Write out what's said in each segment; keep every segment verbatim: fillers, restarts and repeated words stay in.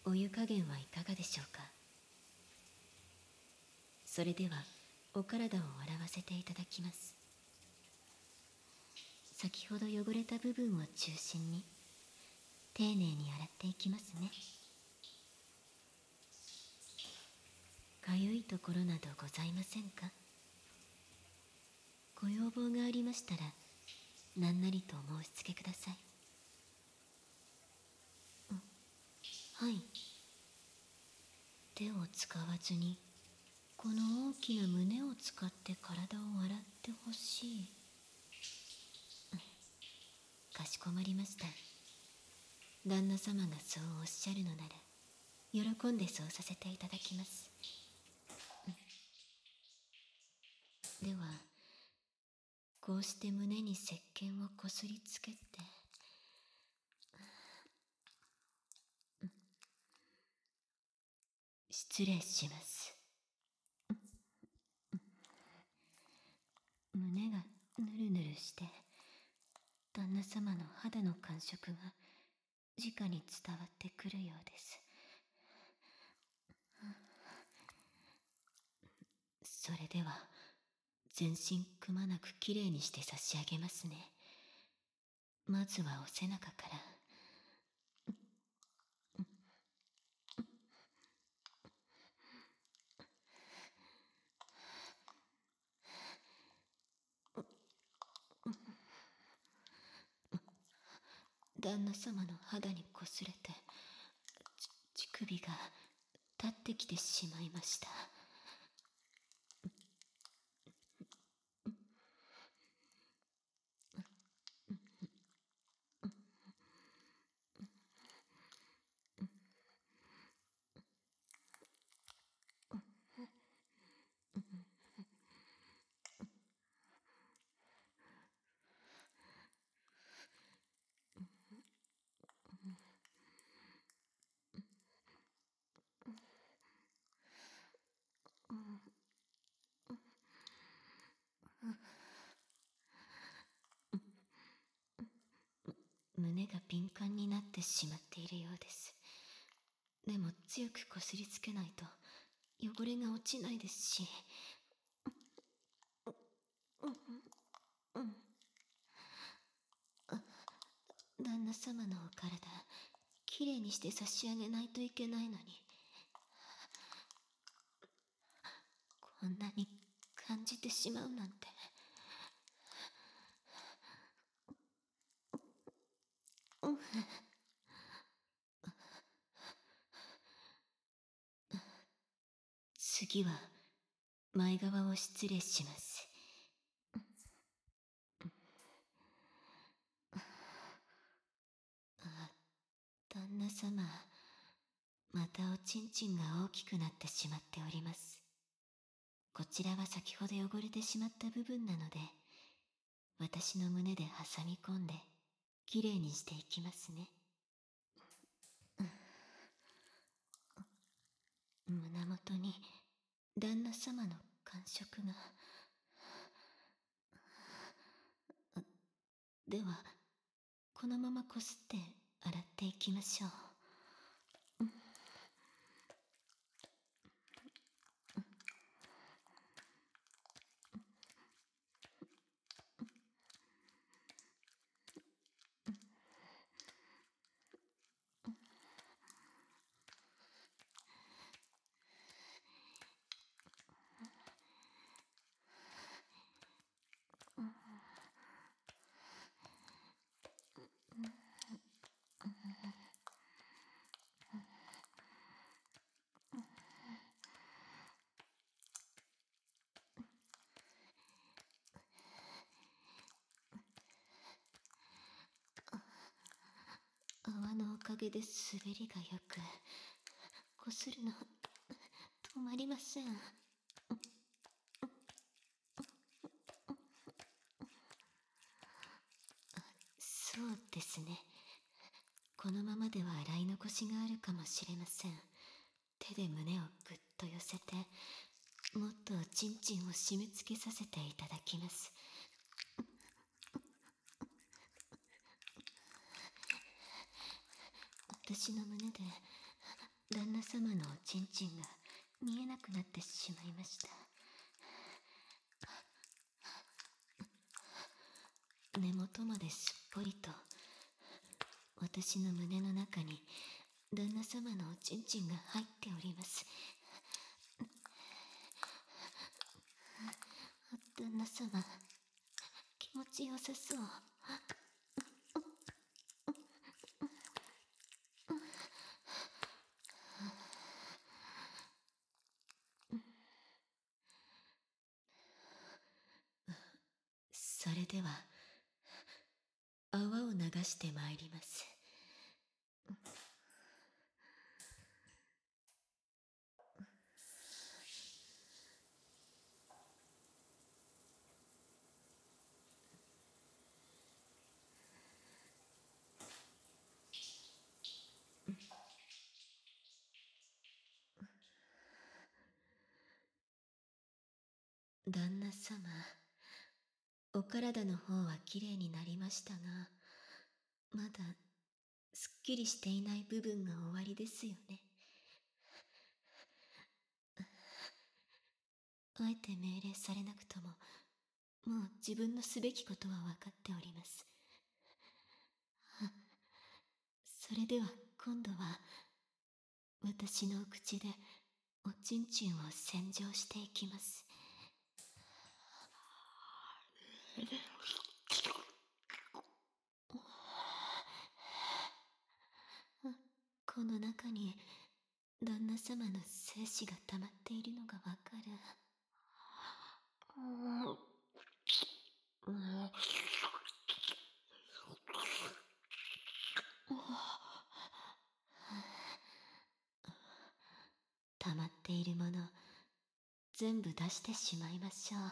お湯加減はいかがでしょうか。それではお体を洗わせていただきます。先ほど汚れた部分を中心に丁寧に洗っていきますね。かゆいところなどございませんか。ご要望がありましたら何なりとお申し付けください。はい。手を使わずにこの大きな胸を使って体を洗ってほしい。かしこまりました。旦那様がそうおっしゃるのなら喜んでそうさせていただきます。ではこうして胸に石鹸をこすりつけて、失礼します。胸がぬるぬるして旦那様の肌の感触が直に伝わってくるようです。それでは全身くまなくきれいにして差し上げますね。まずはお背中から。旦那様の肌にこすれてち乳首が立ってきてしまいました。胸が敏感になってしまっているようです。でも強くこすりつけないと汚れが落ちないですし。旦那様のお体きれいにして差し上げないといけないのに、こんなに感じてしまうなんて。次は前側を失礼します。あ、旦那様、またおちんちんが大きくなってしまっております。こちらは先ほど汚れてしまった部分なので、私の胸で挟み込んできれいにしていきますね。胸元に旦那様の感触が。ではこのままこすって洗っていきましょう。泡のおかげで滑りがよく、こするの止まりません。そうですね。このままでは洗い残しがあるかもしれません。手で胸をぐっと寄せて、もっとおちんちんを締め付けさせていただきます。私の胸で旦那様のおちんちんが見えなくなってしまいました。根元まですっぽりと私の胸の中に旦那様のおちんちんが入っております。旦那様、気持ちよさそう。それでは泡を流してまいります。旦那様、お体の方はきれいになりましたが、まだすっきりしていない部分がおありですよね。あえて命令されなくとも、もう自分のすべきことは分かっております。それでは今度は、私の口でおちんちんを洗浄していきます。この中に旦那様の精子が溜まっているのがわかる。溜まっているもの全部出してしまいましょう。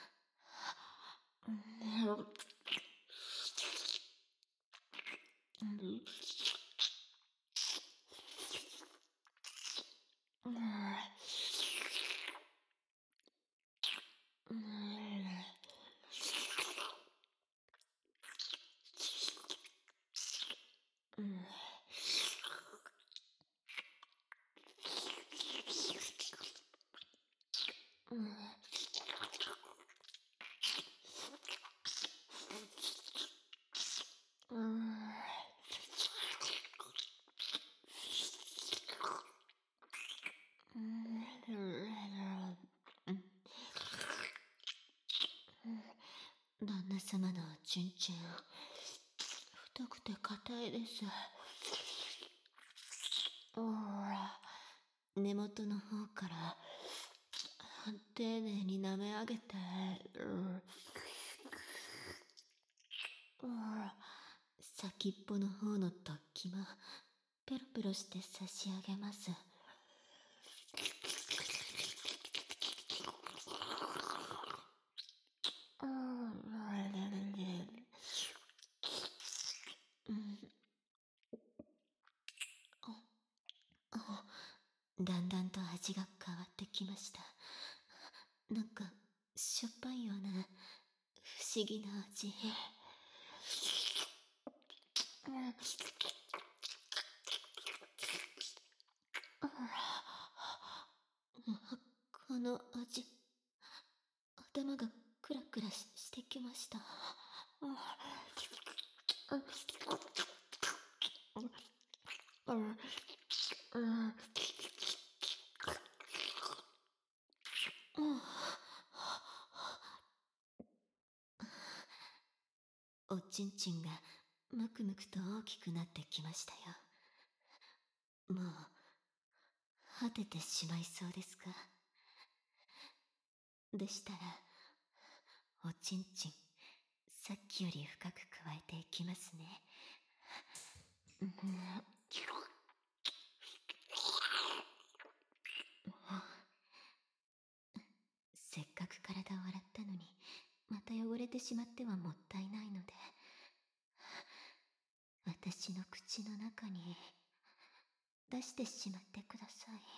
旦那様のおちんちん、太くて硬いです。ほら、根元の方から丁寧に舐め上げて、ほら、先っぽの方の突起もペロペロして差し上げます。だんだんと味が変わってきました。なんかしょっぱいような不思議な味。この味、頭がクラクラししてきました。おちんちんがむくむくと大きくなってきましたよ。もう果ててしまいそうですか。でしたらおちんちんさっきより深く加えていきますね。せっかく体を洗ったのにまた汚れてしまってはもったいないので、私の口の中に出してしまってください。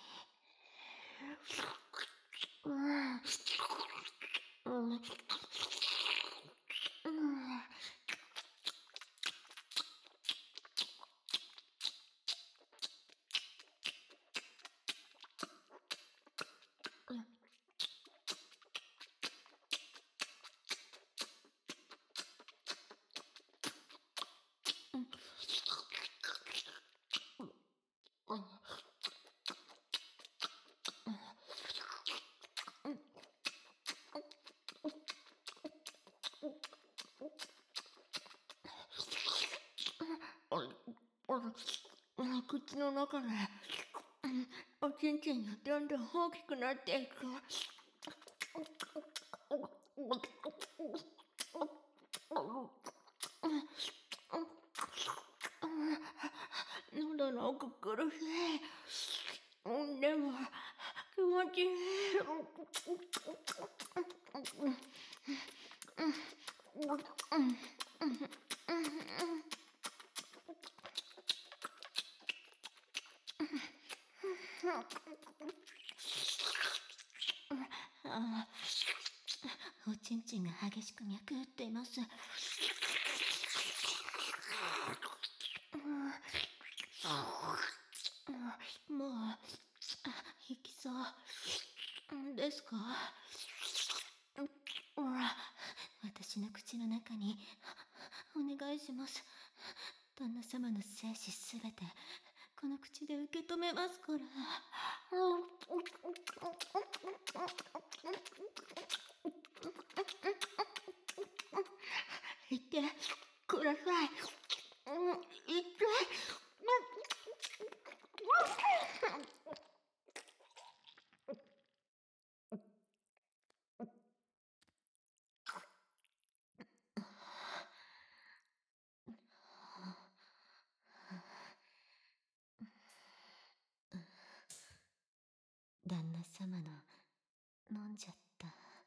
口の中でおちんちんがどんどん大きくなっていく。喉の奥苦しい。でも気持ちいい。 あおちんちんが激しく脈打っています。もう行きそうですか？私の口の中にお願いします。旦那様の精子すべてこの口で受け止めますから。言ってください。言って。旦那様の飲んじゃった。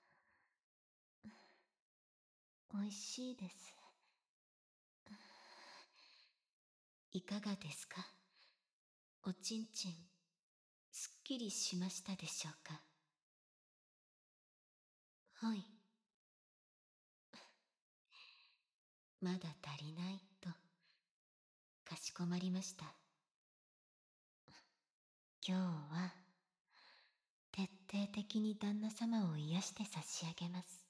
おいしいです。いかがですか？おちんちんすっきりしましたでしょうか？はい。まだ足りないとかしこまりました。今日は徹底的に旦那様を癒して差し上げます。